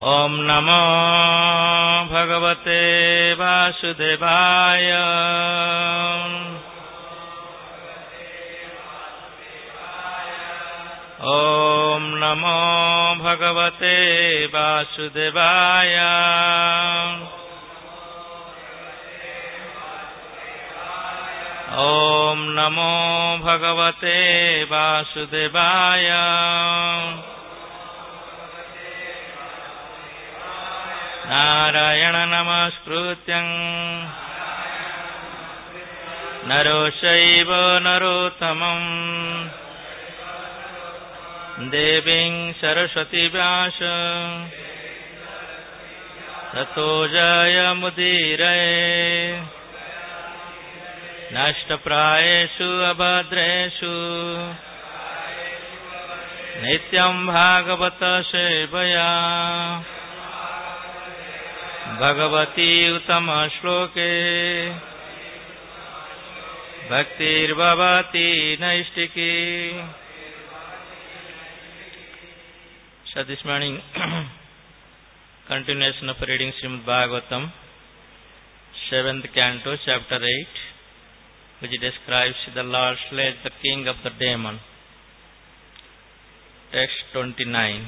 ओम नमो भगवते वासुदेवाय। ओम नमो भगवते वासुदेवाय। ओम नमो भगवते वासुदेवाय। नारायण नमस्कृत्यं नरो चैव नरोत्तमं देवीं सरस्वती व्यास ततो जयमुदीरये। नष्टप्रायेषु अभद्रेषु नित्यं भागवत सेवया भगवती उत्तम श्लोके भक्तिर्भवती नैष्टिकी। So this morning continuation of reading Srimad Bhagavatam, 7th canto, chapter 8, which describes the Lord slayed the king of the demon. Text 29.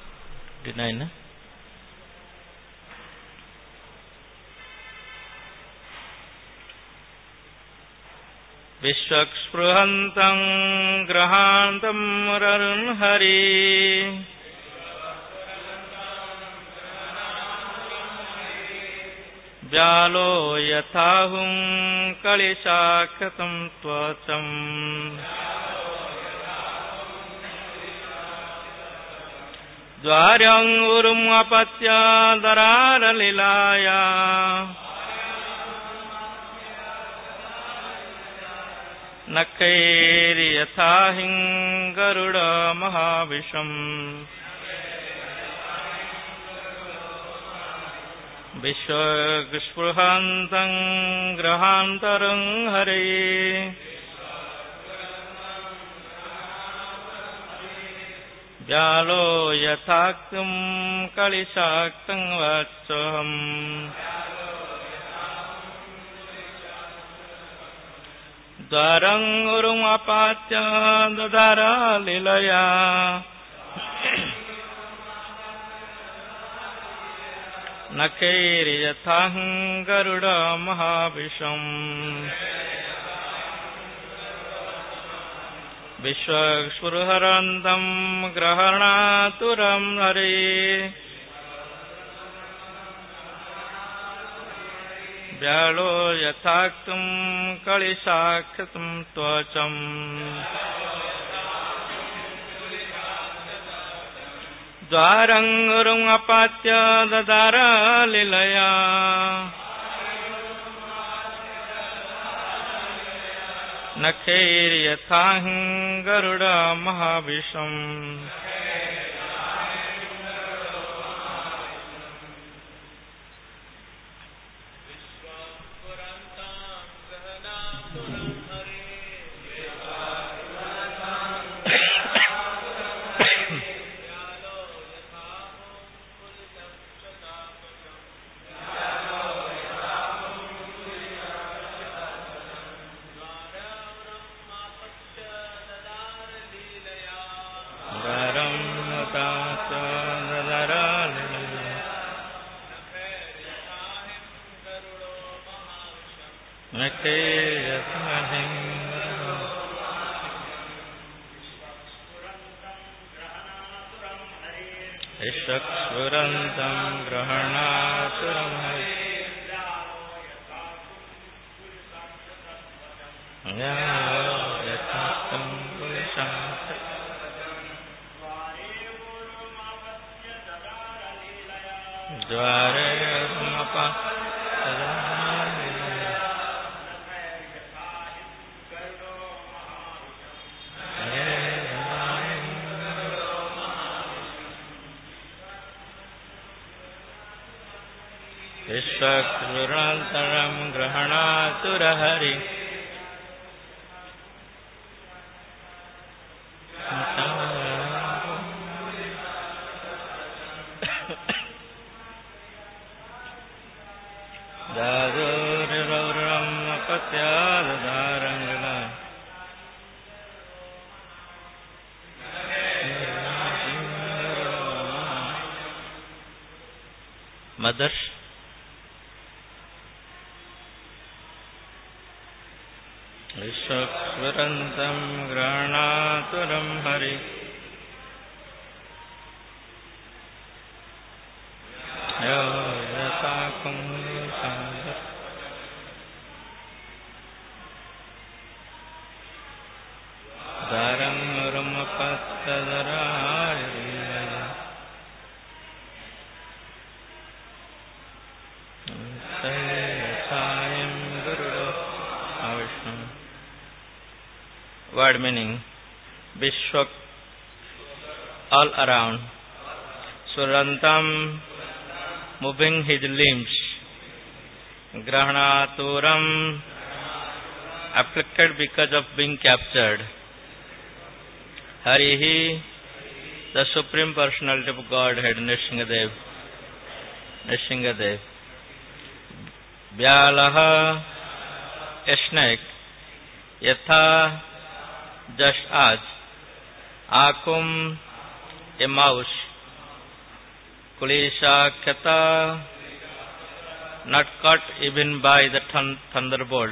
विश्वक्स्पृहन्तं ग्रहान्तं मुरर्हरि व्यालो यथाहुं कलिशाकृतं त्वचं द्वार्यं उरुमपत्य दरारलीलाया नखैर्यथाहिं गरुड महाविषम् विश्वस्पृहन्तं ग्रहान्तरं हरे व्यालो यथाक्तं कलिशाक्तं वत्सहम् द्वारं उरुमपात्य ददार लीलया नखैर्यथाहिं गरुड महाविषम् विश्वस्पृहन्तं ग्रहान्तरं हरे व्यालो यथाक्तं कलिशाकृतं त्वचं द्वारं उरुमपात्य ददार लीलया नखैर्यथाहिं गरुड महाविषम् विश्वक्स्फुरन्तं ग्रहान्तरं हरे यथाक्तं द्वारे उरुमपात्य विश्वक्स्फुरन्तं ग्रहान्तरं Hari Mother. Vishwakvarantam granaturam hari yatakum sadar daram rumapattadaraya sayasayam gurudo avishnu. Word meaning: Vishwak, all around. Surantam, moving his limbs. Grahanaturam, afflicted because of being captured. Harihi, the Supreme Personality of Godhead, Nrsingadev. Vyalaha, a snake. Yatha, just as. Akum, a mouse. Kulishakata, not cut even by the thunderbolt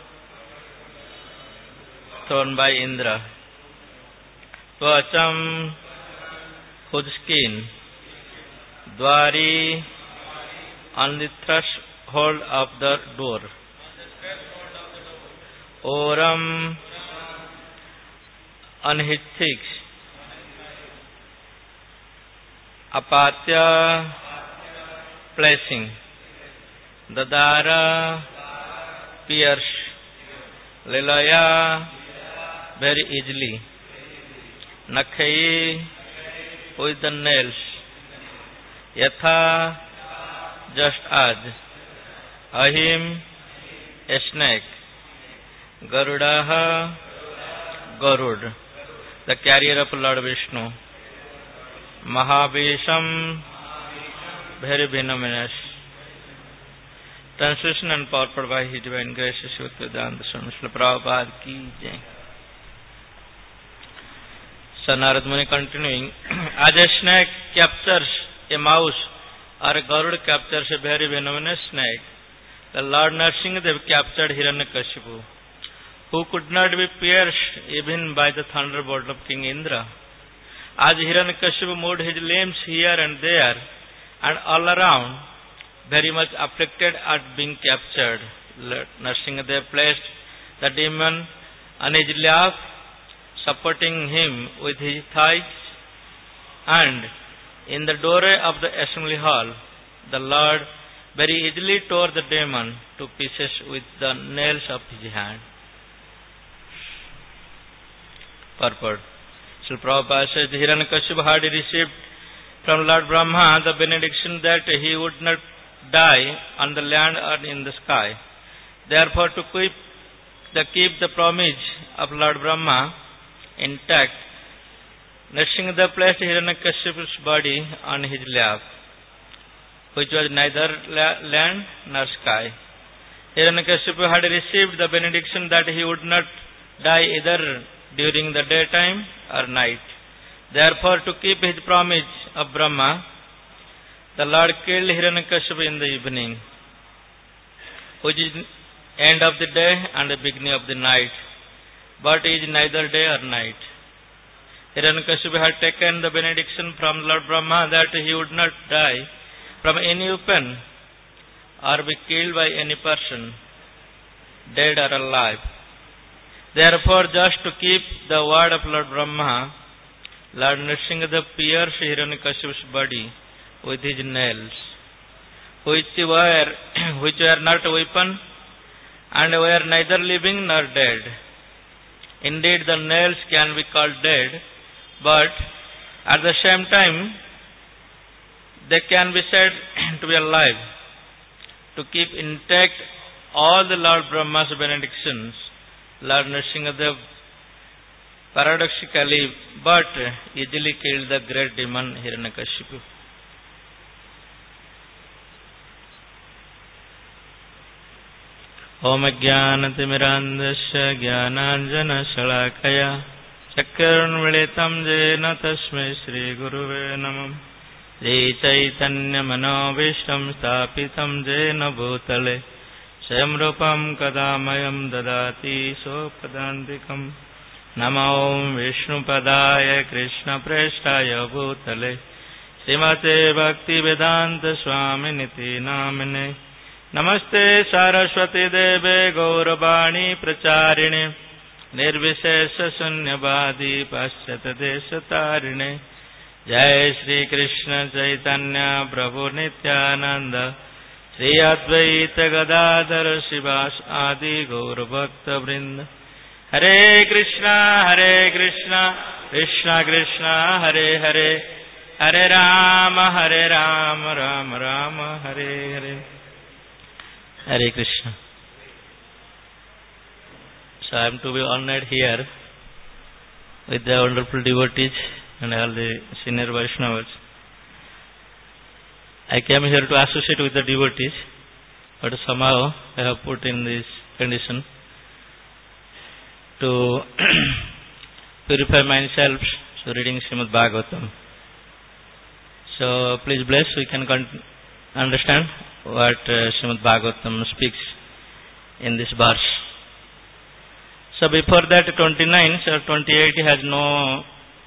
thrown by Indra. Tvacham, whose skin. Dwari, on the threshold of the door. Oram, on his cheeks. Apatya, placing. Dadara, pierce. Lilaya, very easily. Nakhai, with the nails. Yatha, just as. Ahim, a snake. Garudaha, Garud, the carrier of Lord Vishnu. Mahavisham, very venomous. Translation and purport by His Divine Grace Sri Vedanta Swami Srila Prabhupada ki jai. So Narad Muni continuing, as a snake captures a mouse or a Garud captures a very venomous snake, the Lord Nrsingadev captured Hiranyakashipu, who could not be pierced even by the thunderbolt of King Indra. As Hiranyakashipu moved his limbs here and there and all around, very much afflicted at being captured, Nrsingadev placed the demon on his lap, supporting him with his thighs, and in the doorway of the assembly hall, the Lord very easily tore the demon to pieces with the nails of his hand. Purport. Srila Prabhupada says, Hiranyakashipu had received from Lord Brahma the benediction that he would not die on the land or in the sky. Therefore, to keep the promise of Lord Brahma intact, Nrsingadev placed Hiranyakashipu's body on his lap, which was neither land nor sky. Hiranyakashipu had received the benediction that he would not die either during the daytime or night. Therefore, to keep his promise of Brahma, the Lord killed Hiranyakashipu in the evening, which is end of the day and the beginning of the night, but is neither day or night. Hiranyakashipu had taken the benediction from Lord Brahma that he would not die from any weapon or be killed by any person, dead or alive. Therefore, just to keep the word of Lord Brahma, Lord Nrsingadev pierced Hiranyakashipu's body with his nails, which were not a weapon and were neither living nor dead. Indeed, the nails can be called dead, but at the same time, they can be said to be alive. To keep intact all the Lord Brahma's benedictions, Lord Nrsingadev paradoxically but easily killed the great demon Hiranyakashipu. Om Jnanatimirandasya Jnananjana Shalakaya Chakrunvilitam Jena Tasmai Shri Guruve Namam Sri Chaitanya Manovistam Stapitam Jena Bhutale Swayam Rupam Kadamayam Dadati Sopadantikam Namo Vishnu Padaya Krishna Preshtaya Bhutale Srimate Bhakti Vedanta Swami Niti Namine Namaste Saraswati Deve Gauravani Pracharine Nirvishesha Sunyabadi Paschata Deshatarine Jai Shri Krishna Chaitanya Prabhu Nityananda Shri Advaita Gadadhara Shivas Adi Gaura Bhakta Vrinda Hare Krishna Krishna Krishna Hare Hare Hare Rama Rama Rama Hare Hare Hare Krishna. So I am to be honored here with the wonderful devotees and all the senior Vaishnavas. I came here to associate with the devotees, but somehow I have put in this condition to purify myself, so reading Srimad Bhagavatam. So please bless, we can understand what Srimad Bhagavatam speaks in this verse. So before that 29, so 28 has no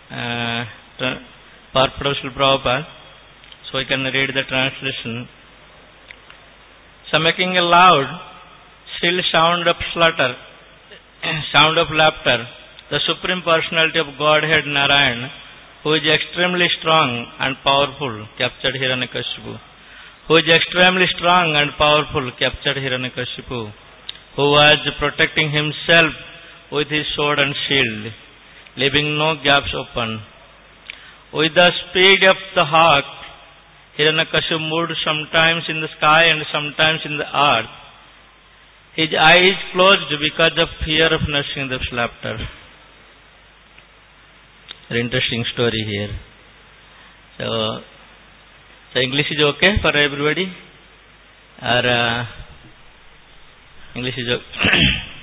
purpose of Prabhupada, so we can read the translation. So making a loud, shrill sound of slaughter, sound of laughter, the Supreme Personality of Godhead Narayan, who is extremely strong and powerful, captured Hiranyakashipu. Who is extremely strong and powerful, captured Hiranyakashipu, who was protecting himself with his sword and shield, leaving no gaps open. With the speed of the hawk, Hiranyakashipu moved sometimes in the sky and sometimes in the earth. His eyes closed because of fear of Nrsimha's laughter. Very interesting story here. So English is okay for everybody? Or English is okay?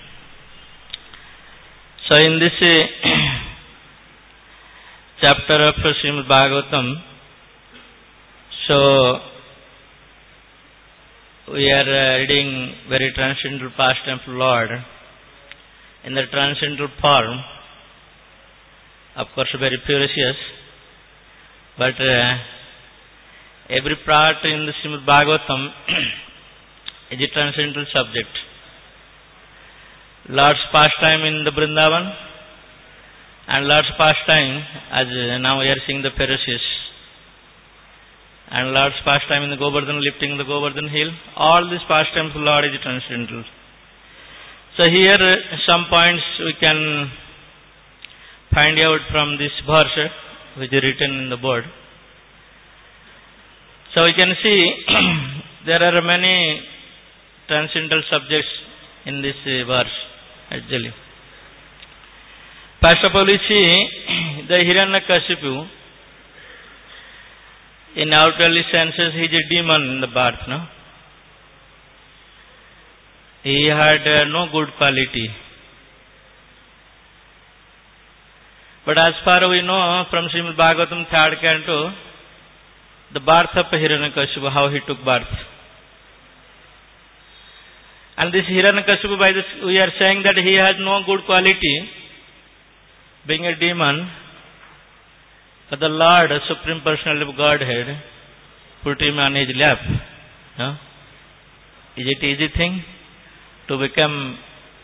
So in this chapter of Srimad Bhagavatam, so we are reading very transcendental pastime of Lord in the transcendental form, of course very precious, but every part in the Srimad Bhagavatam is a transcendental subject. Lord's pastime in the Vrindavan and Lord's pastime, as now we are seeing the Pharisees, and Lord's pastime in the Govardhan, lifting the Govardhan hill, all these pastimes of Lord is transcendental. So here some points we can find out from this verse which is written in the board. So we can see there are many transcendental subjects in this verse actually. First of all, we see the Hiranyakashipu, in outwardly senses he is a demon in the birth, no? He had no good quality. But as far we know from Srimad Bhagavatam 3rd canto, the birth of Hiranyakashipu, how he took birth. And this Hiranyakashipu, by this we are saying that he has no good quality, being a demon, but the Lord, the Supreme Personality of Godhead, put him on his lap. No? Is it easy thing to become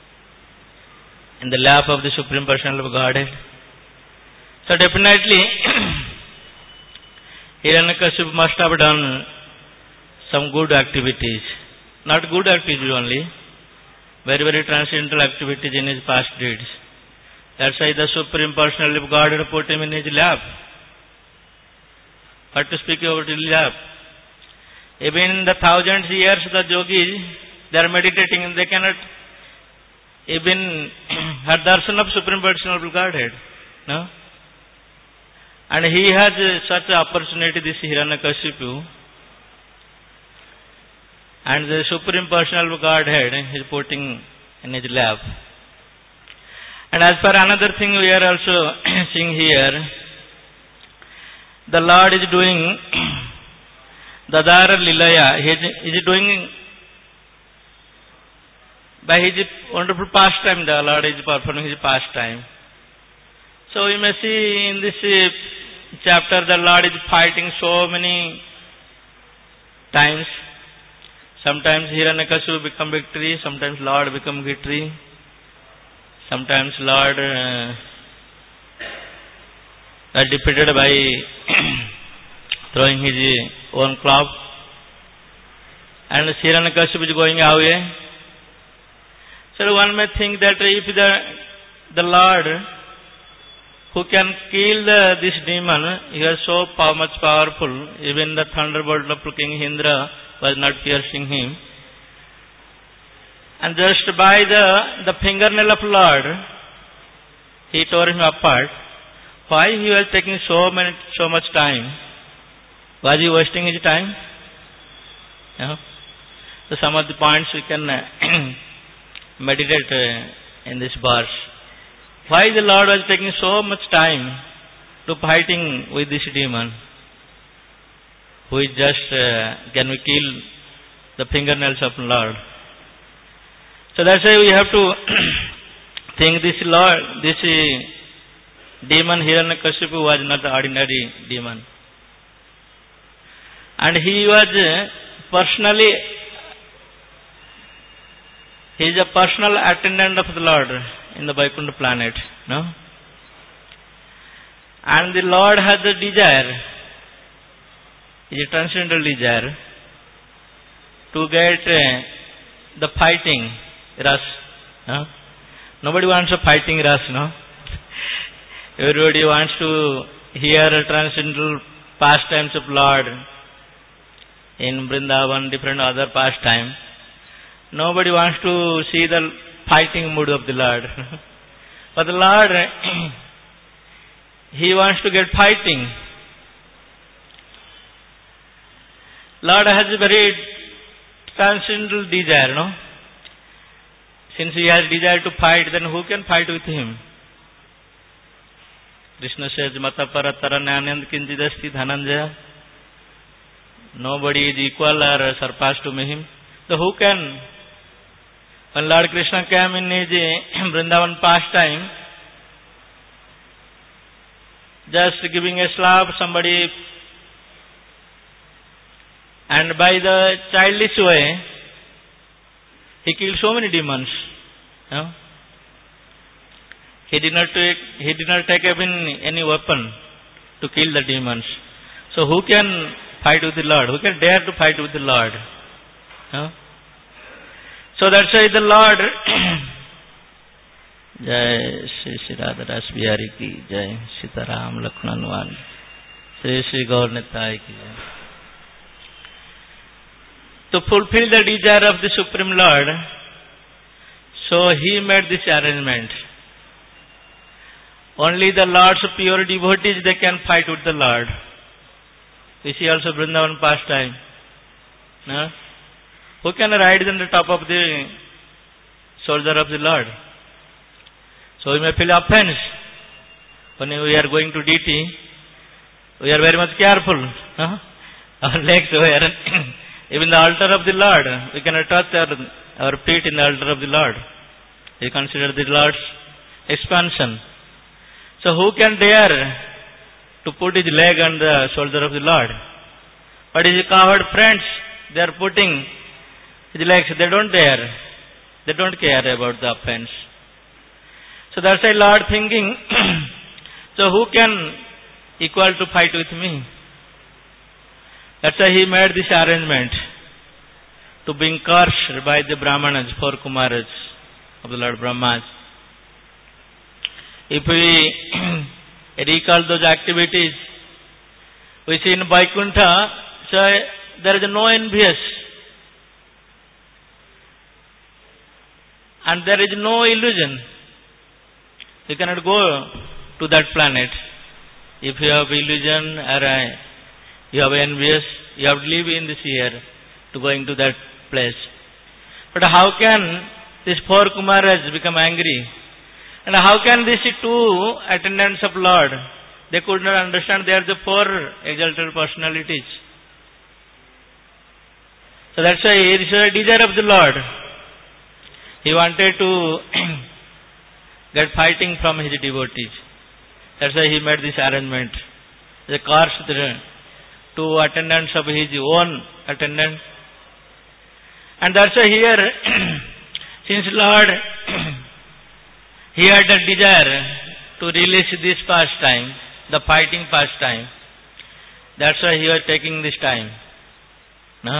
in the lap of the Supreme Personality of Godhead? So definitely, Hiranyakashipu must have done some good activities. Not good activities only, very, very transcendental activities in his past deeds. That's why the Supreme Personality of Godhead put him in his lap. What to speak about his lap? Even in the thousands years, the yogis, they are meditating and they cannot even have darshan of Supreme Personality of Godhead. No? And he has such an opportunity, this Hiranyakashipu, and the Supreme Personality of Godhead is putting in his lap. And as for another thing we are also seeing here, the Lord is doing Dadara Lilaya. He is doing by his wonderful pastime, the Lord is performing his pastime. So we may see in this chapter the Lord is fighting so many times. Sometimes Hiranyakashipu become victory, sometimes Lord become victory, sometimes Lord are defeated by throwing his own club, and Hiranyakashipu is going away. So one may think that if the Lord who can kill this demon, he is so much powerful, even the thunderbolt of King Indra was not piercing him. And just by the fingernail of Lord, he tore him apart. Why he was taking so much time? Was he wasting his time? No. So some of the points we can meditate in this verse. Why the Lord was taking so much time to fighting with this demon, who is just can we kill the fingernails of Lord? So that's why we have to think this Lord, this demon Hiranyakashipu was not the ordinary demon, and he was personally, he is a personal attendant of the Lord in the Vaikuntha planet, no? And the Lord has a desire, is a transcendental desire, to get the fighting rush. No? Nobody wants a fighting rush, no? Everybody wants to hear transcendental pastimes of Lord in Vrindavan, different other pastimes. Nobody wants to see the fighting mood of the Lord. But the Lord, he wants to get fighting. Lord has a very transcendental desire, no? Since he has desire to fight, then who can fight with him? Krishna says, Mata Parataranyanyand Kinjidasti Dhananjaya. Nobody is equal or surpassed to him. So who can? When Lord Krishna came in his Vrindavan pastime, just giving a slap somebody, and by the childish way, he killed so many demons. No? He did not take even any weapon to kill the demons. So who can fight with the Lord? Who can dare to fight with the Lord? No? So that's why the Lord, Jai Shri Radha Ras Bihari ki Jai, Sitaram Lakshman Wan, Shri Gaur Nitai ki Jai. To fulfill the desire of the Supreme Lord, so he made this arrangement. Only the Lord's pure devotees, they can fight with the Lord. We see also Vrindavan pastime. No? Who can ride on the top of the shoulder of the Lord? So we may feel offense. When we are going to DT, we are very much careful. Our legs were even the altar of the Lord. We cannot touch our feet in the altar of the Lord. We consider the Lord's expansion. So who can dare to put his leg on the shoulder of the Lord? But his coward friends, they are putting his legs, they don't dare. They don't care about the offense. So that's why Lord thinking, so who can equal to fight with me? That's why he made this arrangement to being cursed by the Brahmanas, 4 Kumaras of the Lord Brahmas. If we recall those activities, we see in Vaikuntha, so there is no envious. And there is no illusion. You cannot go to that planet. If you have illusion or you have envious, you have to live in this year to going to that place. But how can these 4 Kumaras become angry? And how can these 2 attendants of Lord They could not understand they are the four exalted personalities. So that's why it is a desire of the Lord. He wanted to get fighting from his devotees. That's why he made this arrangement. The cursed two attendants of his own attendant. And that's why here, since Lord, he had a desire to release this pastime, the fighting pastime. That's why he was taking this time. No?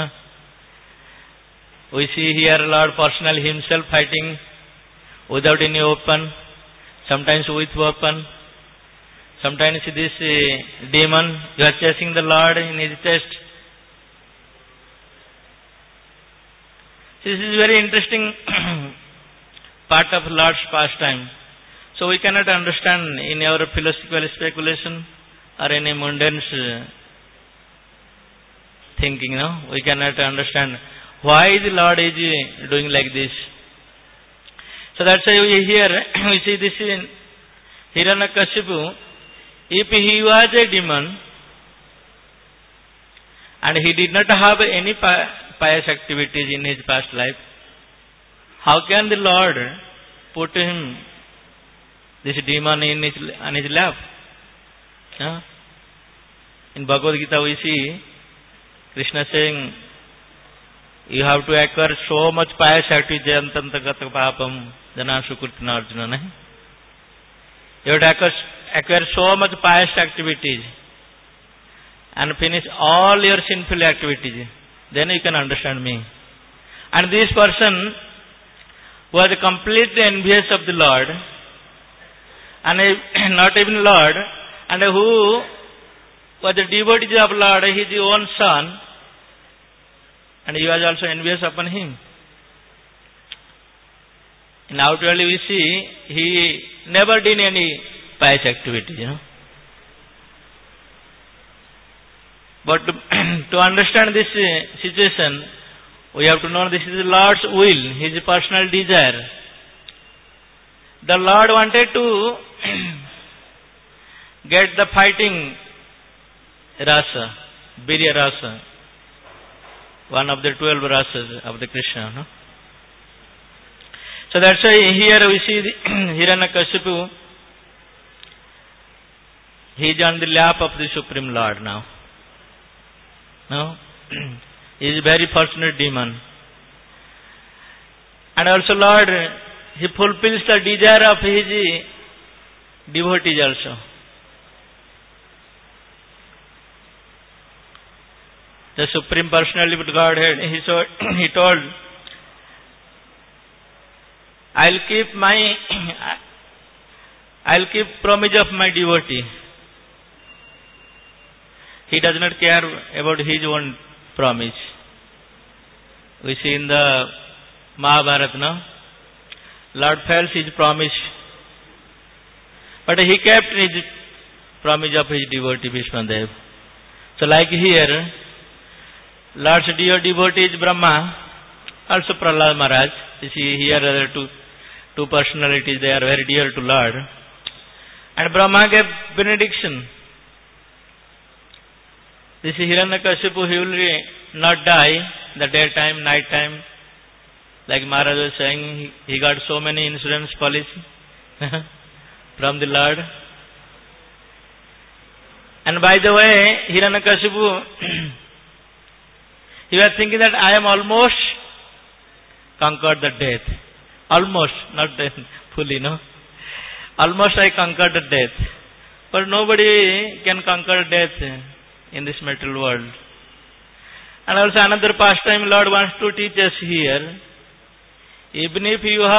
We see here Lord personally himself fighting without any weapon, sometimes with weapon. Sometimes this demon, you are chasing the Lord in his chest. This is very interesting part of Lord's pastime. So we cannot understand in our philosophical speculation or any mundane thinking. No, we cannot understand why the Lord is doing like this. So that's why we see this in Hiranyakashipu. If he was a demon and he did not have any pious activities in his past life, how can the Lord put him, this demon, on his lap? In Bhagavad Gita we see Krishna saying, you have to acquire so much pious activity, jantantagata papam jana sukritina arjuna. You have to acquire so much pious activities and finish all your sinful activities. Then you can understand me. And this person was completely envious of the Lord, and not even Lord, and who was the devotee of Lord, his own son, and he was also envious upon him. And outwardly we see he never did any pious activity, But to understand this situation, we have to know this is the Lord's will, his personal desire. The Lord wanted to get the fighting rasa, Birya rasa, one of the 12 rasas of the Krishna. So that's why here we see Hiranyakashipu. He is on the lap of the Supreme Lord now. He is a very fortunate demon. And also Lord, he fulfills the desire of his devotees also. The Supreme Personality of Godhead, he told, I'll keep promise of my devotee. He does not care about his own promise. We see in the Mahabharata, Lord fulfills his promise, but he kept his promise of his devotee Bhishmadev. So like here, Lord's dear devotee is Brahma, also Prahlad Maharaj. You see here there are two personalities, they are very dear to Lord. And Brahma gave benediction. This Hiranyakashipu, he will not die the daytime, night time. Like Maharaj was saying, he got so many insurance policy from the Lord. And by the way, Hiranyakashipu, he was thinking that I am almost conquered the death. Almost, not fully, Almost I conquered the death. But nobody can conquer death in this material world. And also another pastime Lord wants to teach us here. Even if you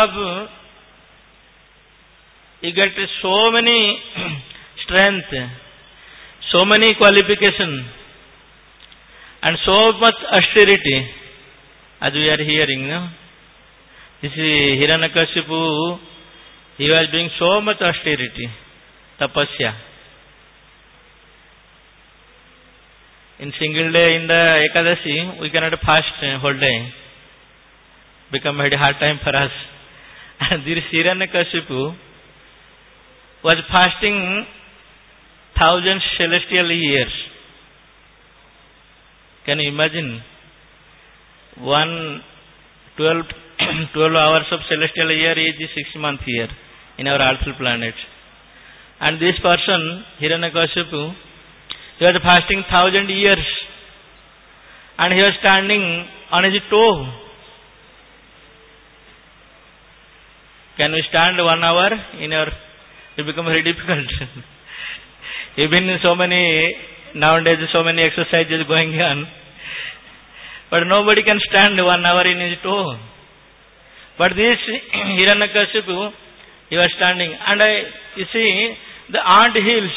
get so many strength, so many qualification, and so much austerity, as we are hearing, this is Hiranyakashipu, he was doing so much austerity, tapasya. In single day, in the Ekadashi, we cannot fast whole day. Become very hard time for us. And this Hiranyakashipu was fasting 1,000 celestial years. Can you imagine? 12 hours of celestial year is 6 month year in our earthly planet. And this person, Hiranyakashipu, he was fasting 1,000 years. And he was standing on his toe. Can we stand 1 hour in our... It becomes very difficult. Even so many, nowadays so many exercises going on. But nobody can stand 1 hour in his toe. But this Hiranyakashipu, he was standing. And you see, the ant hills,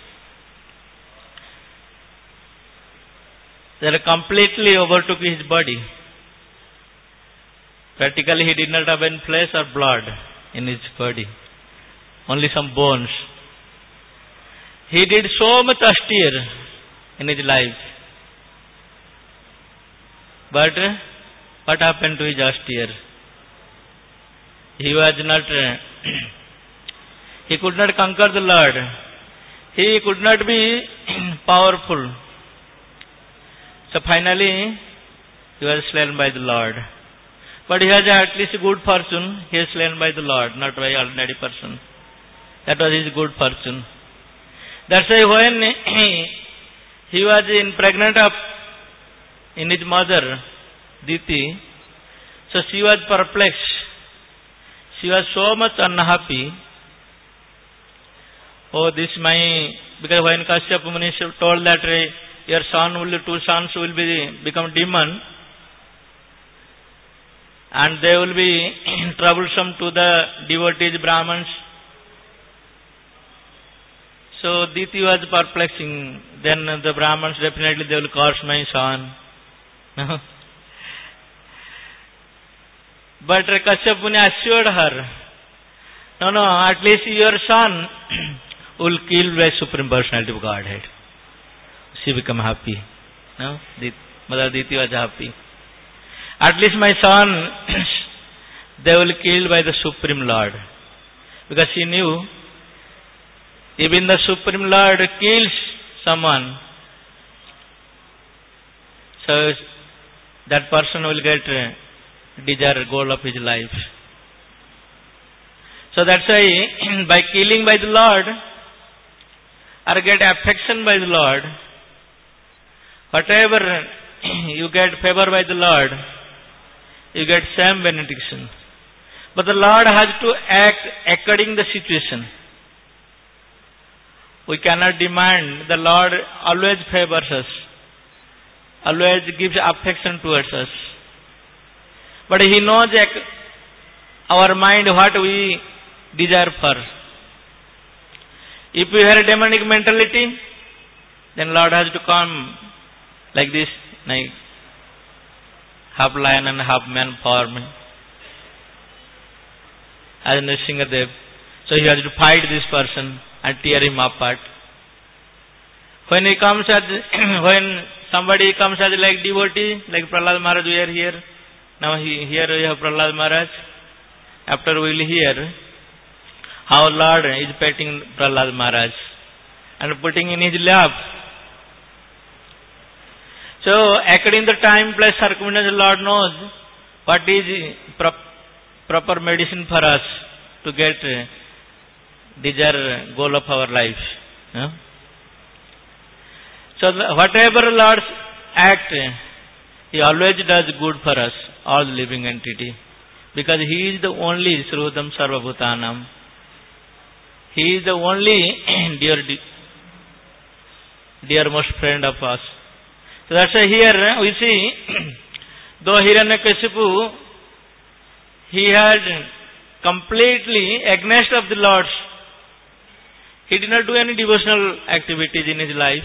they completely overtook his body. Practically he did not have any flesh or blood in his body. Only some bones. He did so much austere in his life. But what happened to his austere? He was not, he could not conquer the Lord. He could not be powerful. So finally, he was slain by the Lord. But he has at least good fortune. He is slain by the Lord, not by ordinary person. That was his good fortune. That's why when he was pregnant in his mother, Diti, so she was perplexed. She was so much unhappy. Oh, because when Kashyapa Muni told that your two sons will become demon, and they will be troublesome to the devotees, Brahmins. So Diti was perplexing. Then the Brahmins definitely they will curse my son. But Kashyapa Muni assured her, no, at least your son will kill by Supreme Personality of Godhead. She became happy. No? Mother Diti was happy. At least my son, they will kill by the Supreme Lord. Because she knew, even the Supreme Lord kills someone, so that person will get desired goal of his life. So that's why by killing by the Lord, or get affection by the Lord, whatever you get favor by the Lord, you get same benediction. But the Lord has to act according to the situation. We cannot demand. The Lord always favors us, always gives affection towards us. But He knows our mind, what we desire for. If we have a demonic mentality, then Lord has to come like this, like half lion and half man form, as Nrsingadev. So he has to fight this person and tear him apart. When he comes when somebody comes as like devotee, like Prahlad Maharaj, we are here. Now here we have Prahlad Maharaj. After we will hear how Lord is petting Prahlad Maharaj and putting in his lap. So according to the time, place, circumstance, Lord knows what is proper medicine for us to get desired goal of our life. So whatever Lord's act, He always does good for us, all living entity. Because He is the only Sruhudam Sarvabhutanam. He is the only dearmost friend of us. So that's why here we see, though Hiranyakashipu, he had completely against of the Lord's. He did not do any devotional activities in his life.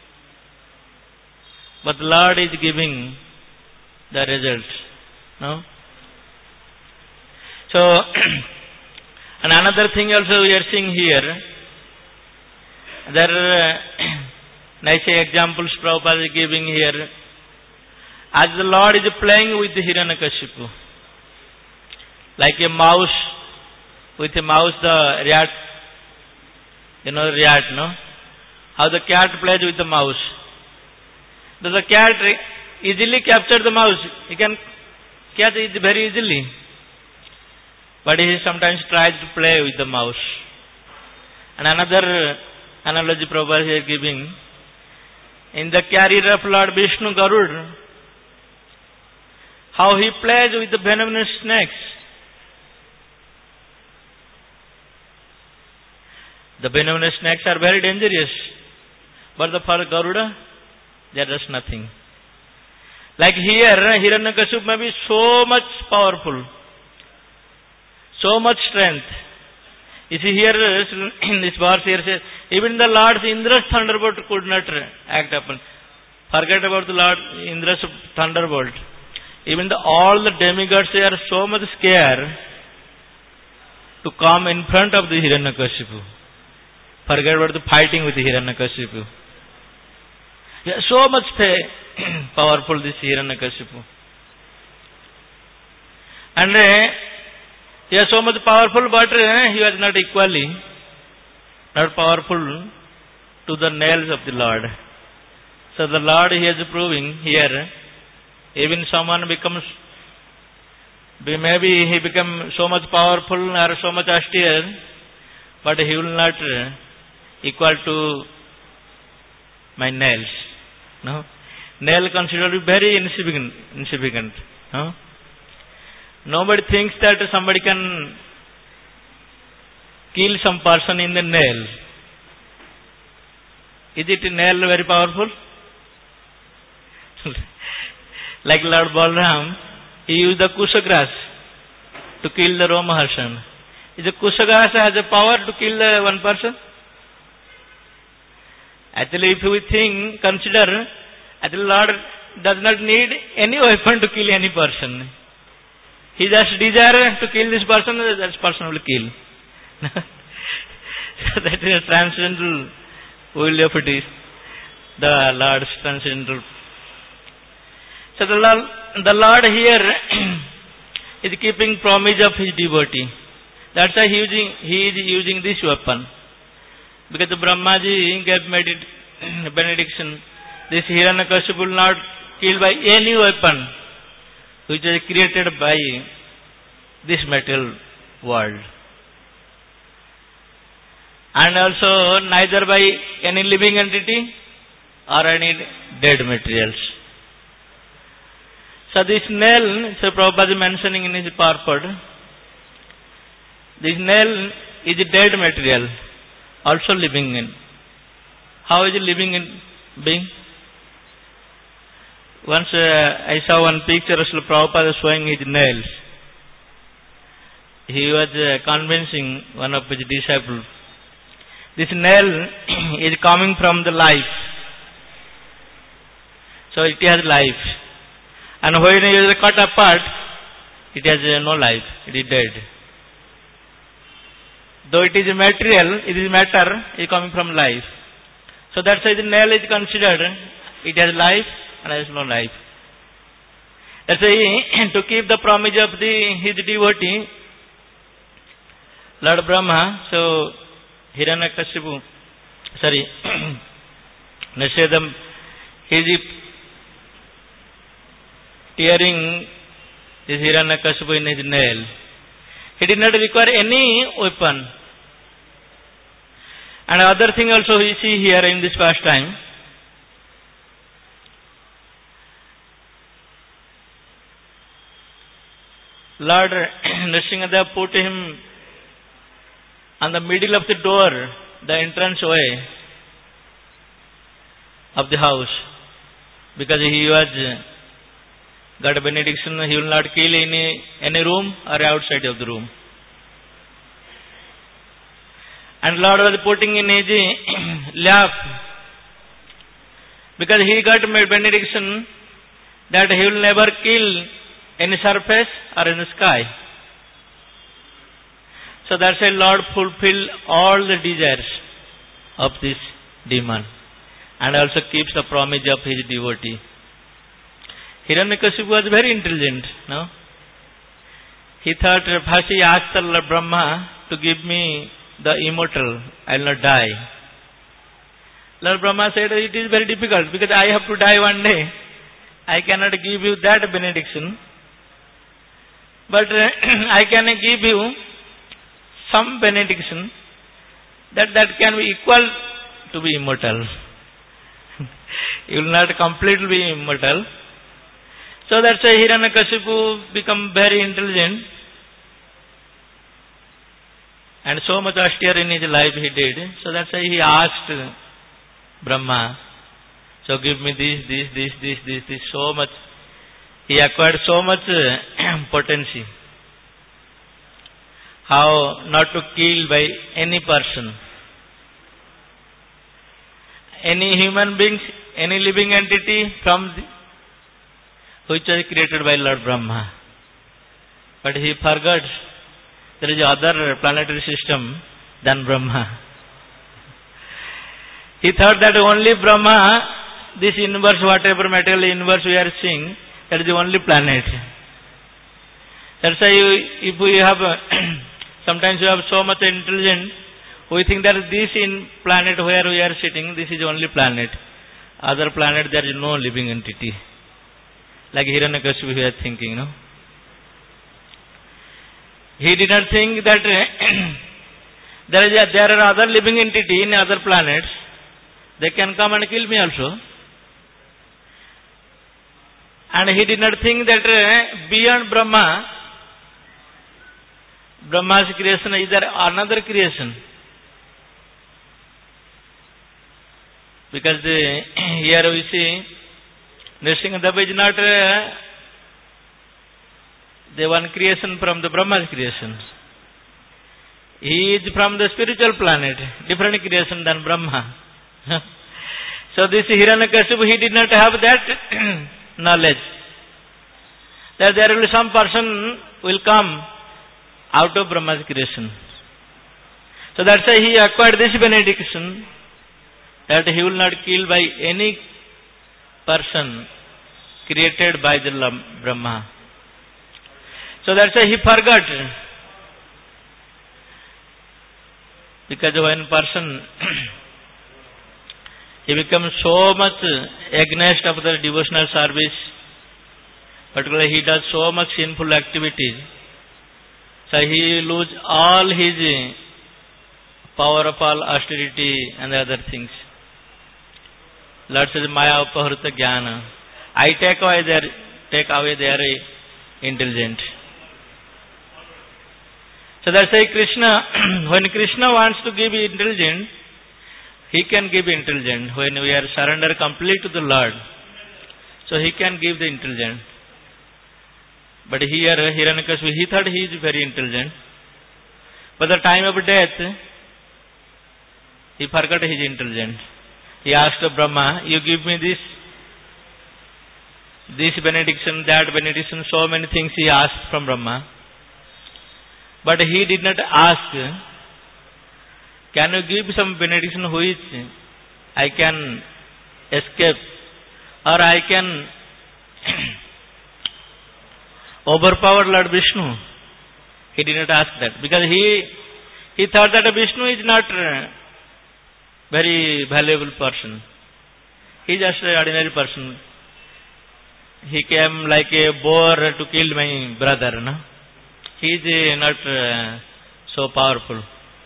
But the Lord is giving the results. No? So, and another thing also we are seeing here, there are nice examples Prabhupada is giving here. As the Lord is playing with the Hiranyakashipu, like a mouse, with a mouse, the rat, the rat, no? How the cat plays with the mouse. Does the cat easily capture the mouse? He can catch it very easily. But he sometimes tries to play with the mouse. And another analogy Prabhupada here giving, in the carrier of Lord Vishnu Garud, how he plays with the venomous snakes. The venomous snakes are very dangerous, but for Garuda, they are just nothing. Like here, Hiranyakashipu may be so much powerful, so much strength. You see here, in this verse here says, even the Lord Indra's thunderbolt could not act upon. Forget about the Lord Indra's thunderbolt. Even all the demigods, they are so much scared to come in front of the Hiranyakashipu. Forget about the fighting with the Hiranyakashipu. They are so much powerful, this Hiranyakashipu. And he is so much powerful, but he was not equally not powerful to the nails of the Lord. So the Lord, he is proving here, even someone becomes, maybe he becomes so much powerful or so much austere, but he will not equal to my nails. No, nail considered very insignificant. No? Nobody thinks that somebody can kill some person in the nail. Is it a nail very powerful? Like Lord Balram, he used the kusha grass to kill the Romaharshan. Is the kusha grass has a power to kill one person? Actually, if we consider, actually Lord does not need any weapon to kill any person. He just desires to kill this person, that person will kill. So that is a transcendental will of it is. The Lord's transcendental. So the Lord here is keeping promise of his devotee. That's why he is using this weapon. Because the Brahmaji gave benediction. This Hiranyakashipu will not killed by any weapon which is created by this material world. And also neither by any living entity or any dead materials. So this nail, so Prabhupada is mentioning in his purport, this nail is a dead material, also living in. How is it living in being? Once I saw one picture of Prabhupada showing his nails. He was convincing one of his disciples. This nail is coming from the life. So it has life. And when it is cut apart, it has no life. It is dead. Though it is a material, it is matter, it is coming from life. So that's why the nail is considered, it has life and has no life. That's why to keep the promise of his devotee, Lord Brahma, so Hiranyakashipu, Nishedam, he is tearing this Hiranyakashipu in his nail. He did not require any weapon. And other thing also we see here in this pastime. Lord Nrsimhadev put him on the middle of the door, the entrance way of the house, because he was got a benediction, he will not kill any room or outside of the room. And Lord was putting in his lap, because he got benediction that he will never kill any surface or in the sky. So that's why Lord fulfill all the desires of this demon and also keeps the promise of his devotee. Hiranyakashipu was very intelligent, no? He thought, first he asked Lord Brahma to give me the immortal, I will not die. Lord Brahma said, it is very difficult because I have to die one day. I cannot give you that benediction. But I can give you some benediction that can be equal to be immortal. You will not completely be immortal. So that's why Hiranyakashipu become very intelligent. And so much austere in his life he did. So that's why he asked Brahma, so give me this, so much. He acquired so much potency. How not to kill by any person, any human beings, any living entity which was created by Lord Brahma. But he forgot there is other planetary system than Brahma. He thought that only Brahma, this universe, whatever material universe we are seeing, that is the only planet. That's why if we have, sometimes we have so much intelligence, we think that this planet where we are sitting, this is the only planet. Other planet there is no living entity. Like Hiranyakashipu we are thinking, no? He did not think that there are other living entity in other planets. They can come and kill me also. And he did not think that beyond Brahma's creation is there another creation. Because here we see Nrsimhadeva is not the one creation from the Brahma's creation. He is from the spiritual planet, different creation than Brahma. So this Hiranyakashipu, he did not have that knowledge that there will be some person will come out of Brahma's creation. So that's why he acquired this benediction that he will not kill by any person created by the Brahma. So that's why he forgot. Because when person he becomes so much against of the devotional service, particularly he does so much sinful activities, so he lose all his power of all austerity and other things. Lord says, Maya upahrita jnana. I take away their intelligence. So that's why Krishna, when Krishna wants to give intelligence, he can give intelligence. When we are surrender complete to the Lord, so he can give the intelligence. But here, Hiranyakashipu, he thought he is very intelligent. But the time of death, he forgot his intelligence. He asked Brahma, you give me this benediction, that benediction, so many things he asked from Brahma. But he did not ask, can you give some benediction which I can escape or I can overpower Lord Vishnu? He did not ask that because he thought that Vishnu is not very valuable person. He is just an ordinary person. He came like a boar to kill my brother. No? He is not so powerful.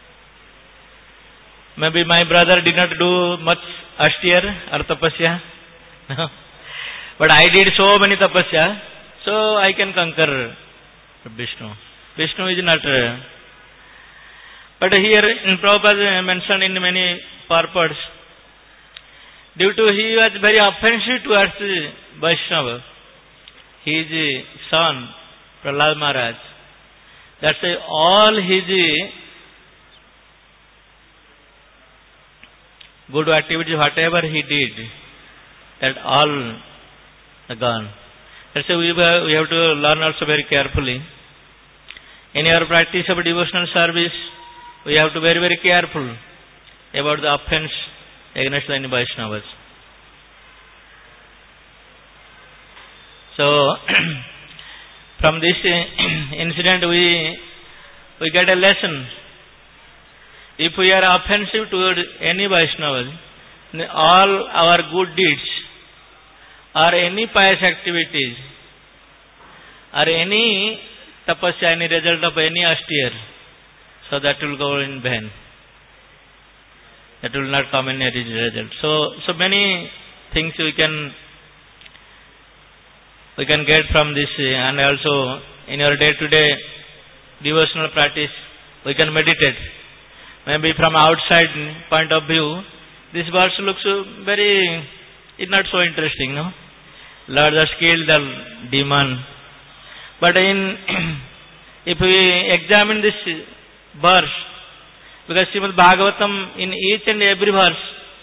Maybe my brother did not do much austere or tapasya. No? But I did so many tapasya, so I can conquer Vishnu. Vishnu is not. But here in Prabhupada mentioned in many purports, due to he was very offensive towards Vaishnava, his son Prahlad Maharaj, that's why all his good activities, whatever he did, that all are gone. That's why we have to learn also very carefully. In our practice of devotional service, we have to be very, very careful about the offense against any Vaishnavas. So, from this incident we get a lesson. If we are offensive toward any Vaishnavas, all our good deeds or any pious activities or any tapasya, any result of any austere, so that will go in vain. That will not come in any result. So many things we can get from this, and also in your day-to-day devotional practice, we can meditate. Maybe from outside point of view, this verse looks it's not so interesting, no? Lord has killed the demon. But if we examine this verse, because Srimad Bhagavatam in each and every verse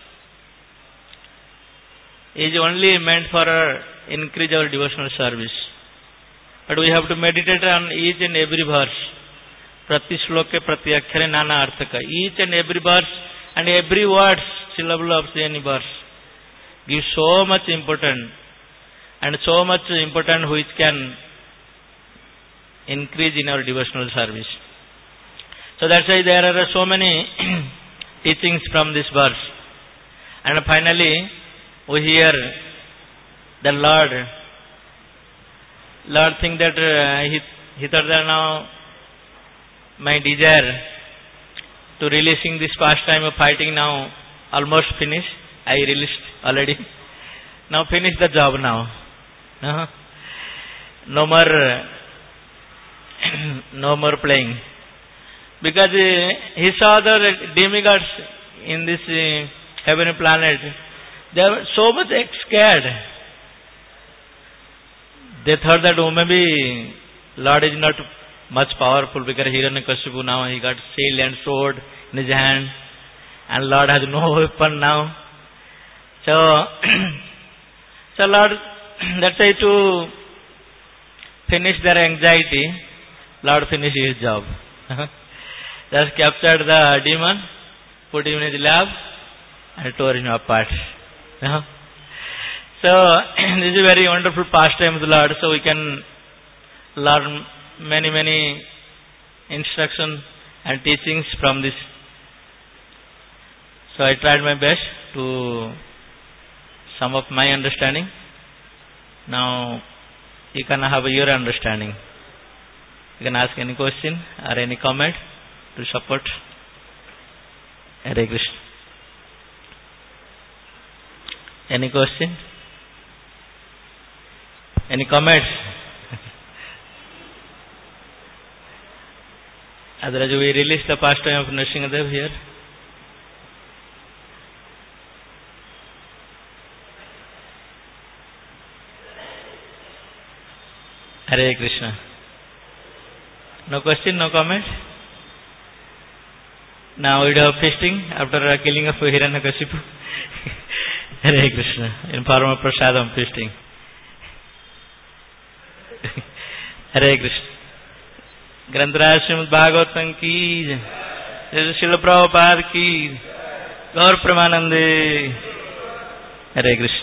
is only meant for increase our devotional service. But we have to meditate on each and every verse. Prati shloke prati akkhare nana arthaka. Each and every verse and every word, syllable of any verse gives so much importance, and so much importance which can increase in our devotional service. So that's why there are so many teachings from this verse. And finally, we hear the Lord think that he thought that now my desire to releasing this pastime of fighting now almost finished. I released already. Now finish the job now. No more playing. Because he saw the demigods in this heavenly planet. They were so much scared. They thought that maybe Lord is not much powerful, because Hiranyakashipu now he got shield and sword in his hand, and Lord has no weapon now. So Lord, that's why to finish their anxiety, Lord finished his job. Just captured the demon, put him in his lap, and tore him apart. So this is a very wonderful pastime of the Lord. So we can learn many instructions and teachings from this. So I tried my best to sum up my understanding. Now you can have your understanding. You can ask any question or any comment to support. Hare Krishna. Any question? Any comments? Otherwise we release the pastime of Nrsimhadev here. Hare Krishna. No question, no comment? Now we do have feasting after killing of Hiranyakashipu. Hare Krishna. In form of prasadam feasting. Hare Krishna. Grantaraj Srimad Bhagavatam ki jai. Srila Prabhupada ki. Gaur Premanande. Hare Krishna.